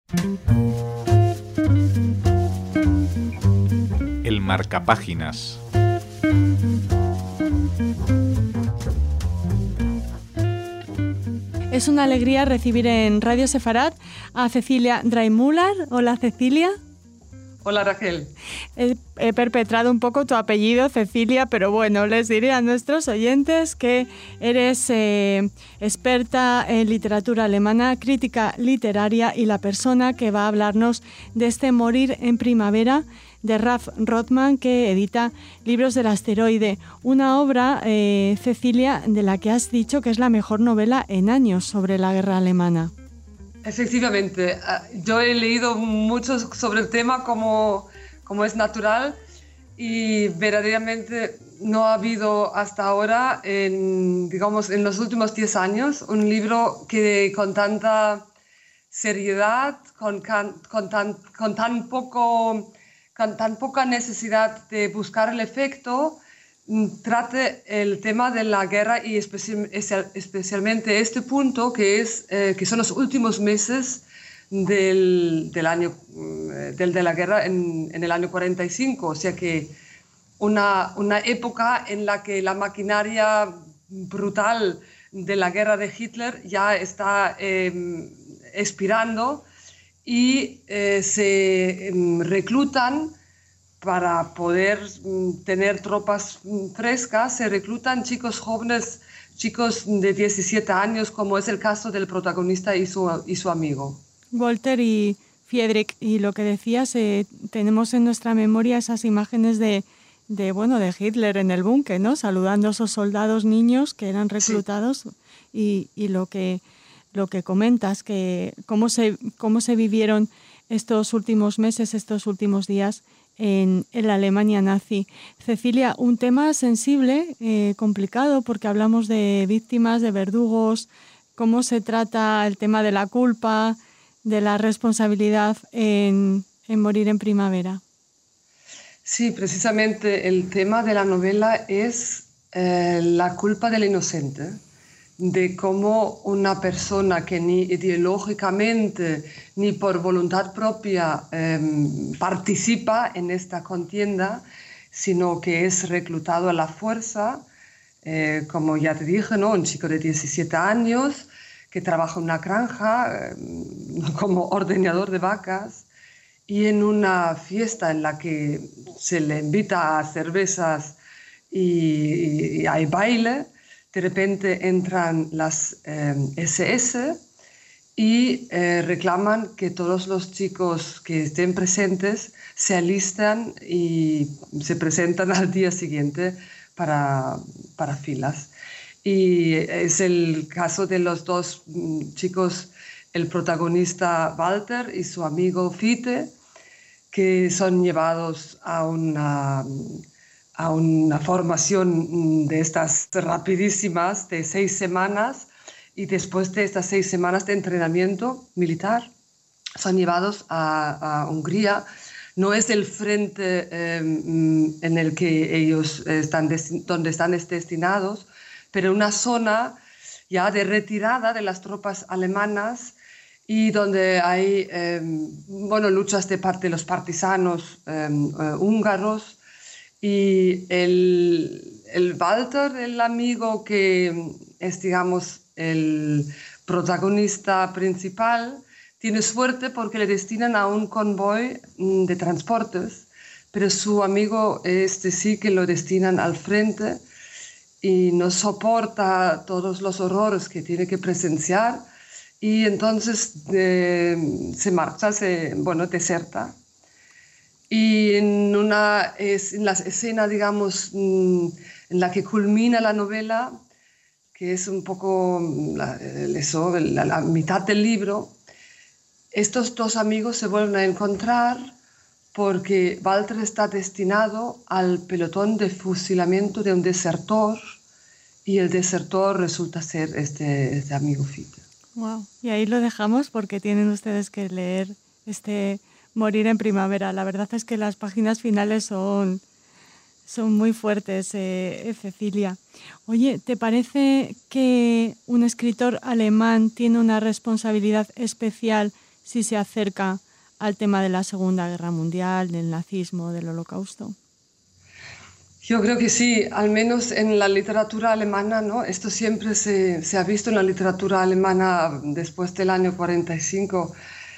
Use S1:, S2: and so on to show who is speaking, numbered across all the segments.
S1: El marcapáginas.
S2: Es una alegría recibir en Radio Sefarad a Cecilia Dreymüller. Hola, Cecilia.
S3: Hola, Raquel.
S2: He perpetrado un poco tu apellido, Cecilia, pero bueno, les diré a nuestros oyentes que eres experta en literatura alemana, crítica literaria y la persona que va a hablarnos de este Morir en primavera de Ralph Rothman, que edita Libros del Asteroide, una obra, Cecilia, de la que has dicho que es la mejor novela en años sobre la guerra alemana.
S3: Efectivamente, yo he leído mucho sobre el tema como es natural y verdaderamente no ha habido hasta ahora, en los últimos 10 años, un libro que con tanta seriedad, con tan poca necesidad de buscar el efecto, trate el tema de la guerra y especialmente este punto que son los últimos meses del año de la guerra en el año 45, o sea que una época en la que la maquinaria brutal de la guerra de Hitler ya está expirando y se reclutan. Para poder tener tropas frescas, se reclutan chicos jóvenes, chicos de 17 años, como es el caso del protagonista y su amigo.
S2: Walter y Friedrich, y lo que decías, tenemos en nuestra memoria esas imágenes de Hitler en el búnker, ¿no? Saludando a esos soldados niños que eran reclutados, sí. y lo que comentas, que cómo se vivieron estos últimos meses, estos últimos días en la Alemania nazi. Cecilia, un tema sensible, complicado, porque hablamos de víctimas, de verdugos, cómo se trata el tema de la culpa, de la responsabilidad en Morir en primavera.
S3: Sí, precisamente el tema de la novela es la culpa del inocente, de cómo una persona que ni ideológicamente ni por voluntad propia participa en esta contienda, sino que es reclutado a la fuerza, como ya te dije, ¿no? Un chico de 17 años que trabaja en una granja como ordeñador de vacas, y en una fiesta en la que se le invita a cervezas y hay baile, de repente entran las SS y reclaman que todos los chicos que estén presentes se alistan y se presentan al día siguiente para filas. Y es el caso de los dos chicos, el protagonista Walter y su amigo Fiete, que son llevados a una formación de estas rapidísimas de 6 semanas, y después de estas 6 semanas de entrenamiento militar son llevados a Hungría. No es el frente en el que ellos donde están destinados, pero una zona ya de retirada de las tropas alemanas y donde hay luchas de parte de los partisanos húngaros. Y el Walter, el amigo que es, digamos, el protagonista principal, tiene suerte porque le destinan a un convoy de transportes, pero su amigo sí que lo destinan al frente y no soporta todos los horrores que tiene que presenciar, y entonces se marcha, deserta. Y en la escena, digamos, en la que culmina la novela, que es un poco la mitad del libro, estos dos amigos se vuelven a encontrar porque Walter está destinado al pelotón de fusilamiento de un desertor, y el desertor resulta ser este amigo Fiete.
S2: Wow. Y ahí lo dejamos porque tienen ustedes que leer Morir en primavera. La verdad es que las páginas finales son muy fuertes, Cecilia. Oye, ¿te parece que un escritor alemán tiene una responsabilidad especial sí se acerca al tema de la Segunda Guerra Mundial, del nazismo, del Holocausto.
S3: Yo creo que sí, al menos en la literatura alemana, ¿no? Esto siempre se ha visto en la literatura alemana después del año 45.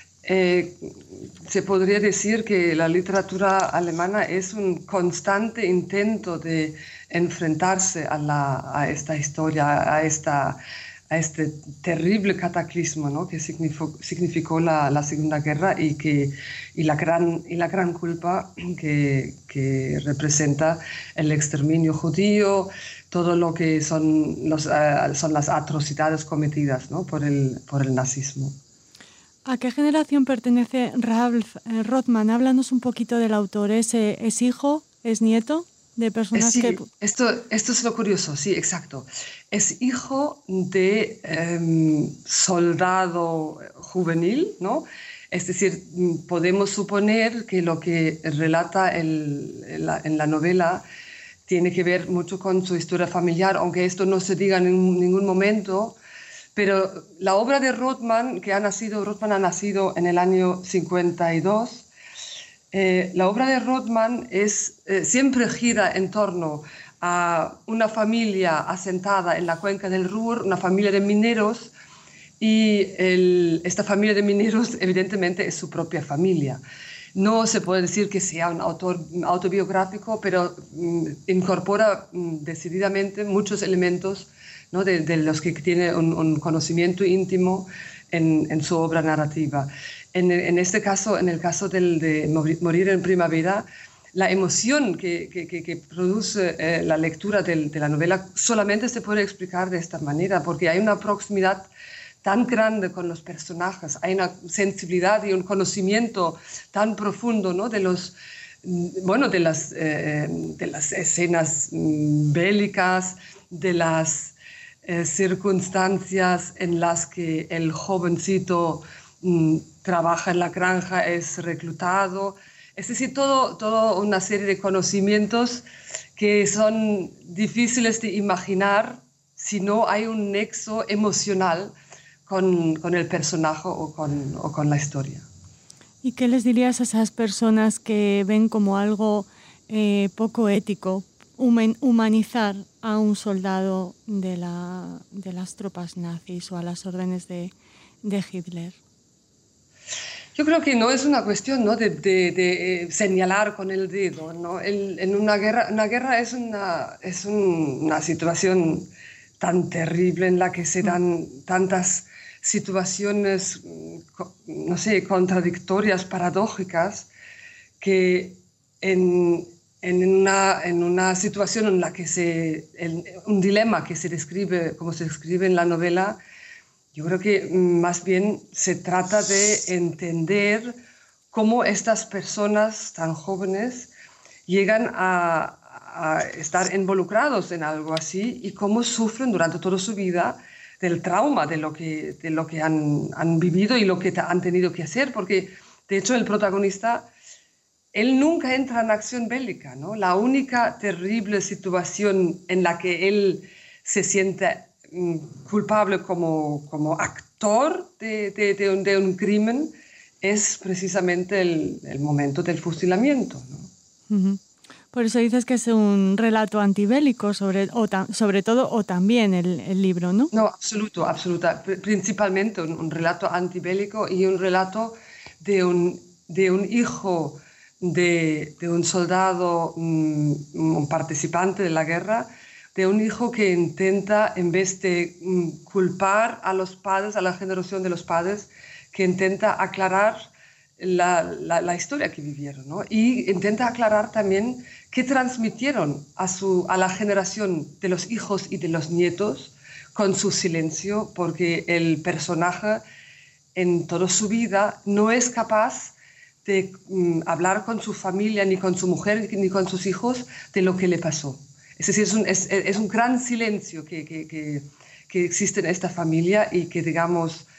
S3: Se podría decir que la literatura alemana es un constante intento de enfrentarse a esta historia, a este terrible cataclismo, ¿no? Que significó la Segunda Guerra y la gran culpa que representa el exterminio judío, todo lo que son las atrocidades cometidas, ¿no? por el nazismo.
S2: ¿A qué generación pertenece Ralph Rothman? Háblanos un poquito del autor. ¿Es hijo, es nieto de personas
S3: sí,
S2: que...?
S3: Esto es lo curioso, sí, exacto. Es hijo de soldado juvenil, ¿no? Es decir, podemos suponer que lo que relata en la novela tiene que ver mucho con su historia familiar, aunque esto no se diga en ningún momento. Pero la obra de Rothman, Rothman ha nacido en el año 52, la obra de Rothman siempre gira en torno a una familia asentada en la cuenca del Ruhr, una familia de mineros, y esta familia de mineros evidentemente es su propia familia. No se puede decir que sea un autor autobiográfico, pero incorpora decididamente muchos elementos, ¿no? de los que tiene un conocimiento íntimo en su obra narrativa. En este caso, en el caso de Morir en Primavera, la emoción que produce la lectura de la novela solamente se puede explicar de esta manera, porque hay una proximidad tan grande con los personajes, hay una sensibilidad y un conocimiento tan profundo, ¿no? de las escenas bélicas, de las circunstancias en las que el jovencito trabaja en la granja, es reclutado. Es decir, todo una serie de conocimientos que son difíciles de imaginar si no hay un nexo emocional con el personaje o con la historia.
S2: ¿Y qué les dirías a esas personas que ven como algo poco ético humanizar a un soldado de las tropas nazis o a las órdenes de Hitler?
S3: Yo creo que no es una cuestión, ¿no? de señalar con el dedo, ¿no? En una guerra es una situación tan terrible en la que se dan tantas situaciones, no sé, contradictorias, paradójicas, que en una situación en la que un dilema que se describe, como se describe en la novela, yo creo que más bien se trata de entender cómo estas personas tan jóvenes llegan a estar involucrados en algo así y cómo sufren durante toda su vida del trauma de lo que han vivido y lo que han tenido que hacer, porque de hecho el protagonista, él nunca entra en acción bélica, ¿no? La única terrible situación en la que él se siente culpable como actor de un crimen es precisamente el momento del fusilamiento, ¿no?
S2: Uh-huh. Por eso dices que es un relato antibélico, sobre todo, o también el libro, ¿no?
S3: No, absoluta. Principalmente un relato antibélico y un relato de un hijo de un soldado, un participante de la guerra, de un hijo que intenta, en vez de culpar a los padres, a la generación de los padres, que intenta aclarar la historia que vivieron, ¿no? Y intenta aclarar también qué transmitieron a la generación de los hijos y de los nietos con su silencio, porque el personaje en toda su vida no es capaz de hablar con su familia, ni con su mujer, ni con sus hijos de lo que le pasó. Es decir, es un gran silencio que existe en esta familia y que, digamos,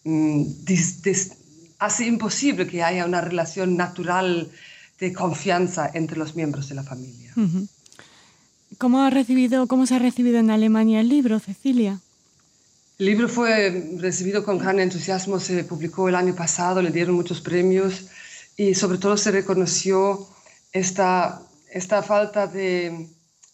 S3: hace imposible que haya una relación natural de confianza entre los miembros de la familia.
S2: Uh-huh. ¿Cómo se ha recibido en Alemania el libro, Cecilia?
S3: El libro fue recibido con gran entusiasmo, se publicó el año pasado, le dieron muchos premios y sobre todo se reconoció esta falta de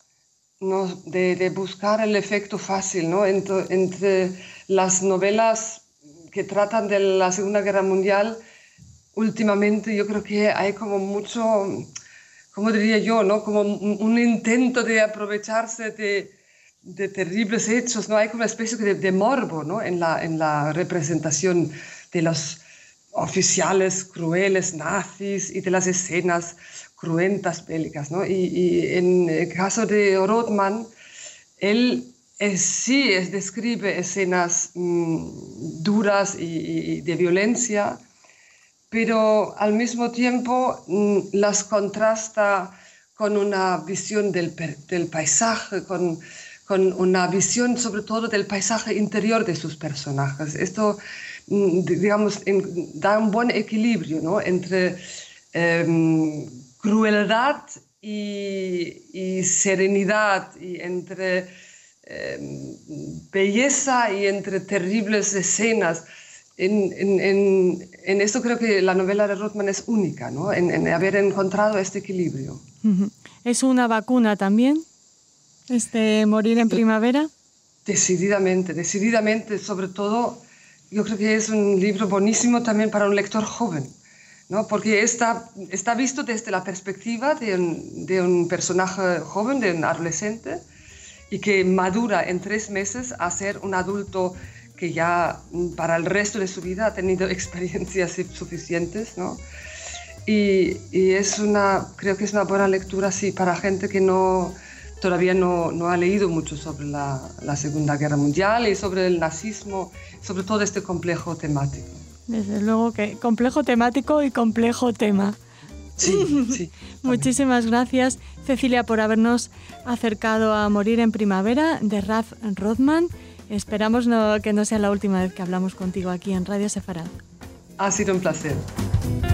S3: buscar el efecto fácil, ¿no? Entre las novelas que tratan de la Segunda Guerra Mundial, últimamente yo creo que hay como mucho, ¿cómo diría yo?, ¿no? Como un intento de aprovecharse de terribles hechos, ¿no? Hay como una especie de morbo, ¿no? en la representación de los oficiales crueles nazis y de las escenas cruentas bélicas, ¿no? Y en el caso de Rothman, él sí describe escenas duras y de violencia, pero al mismo tiempo las contrasta con una visión del paisaje, con una visión sobre todo del paisaje interior de sus personajes. Esto, digamos, da un buen equilibrio, ¿no? Entre crueldad y serenidad, y entre belleza y entre terribles escenas. En esto creo que la novela de Rothman es única, ¿no? En haber encontrado este equilibrio.
S2: ¿Es una vacuna también, Morir en primavera?
S3: Decididamente, sobre todo yo creo que es un libro buenísimo también para un lector joven, ¿no? Porque está visto desde la perspectiva de un personaje joven, de un adolescente, y que madura en 3 meses a ser un adulto que ya para el resto de su vida ha tenido experiencias suficientes, ¿no? Y creo que es una buena lectura, sí, para gente que todavía no ha leído mucho sobre la Segunda Guerra Mundial y sobre el nazismo, sobre todo este complejo temático.
S2: Desde luego que complejo temático y complejo tema.
S3: Sí.
S2: Muchísimas gracias, Cecilia, por habernos acercado a Morir en primavera de Ralph Rothman. Esperamos que no sea la última vez que hablamos contigo aquí en Radio Sefarad.
S3: Ha sido un placer.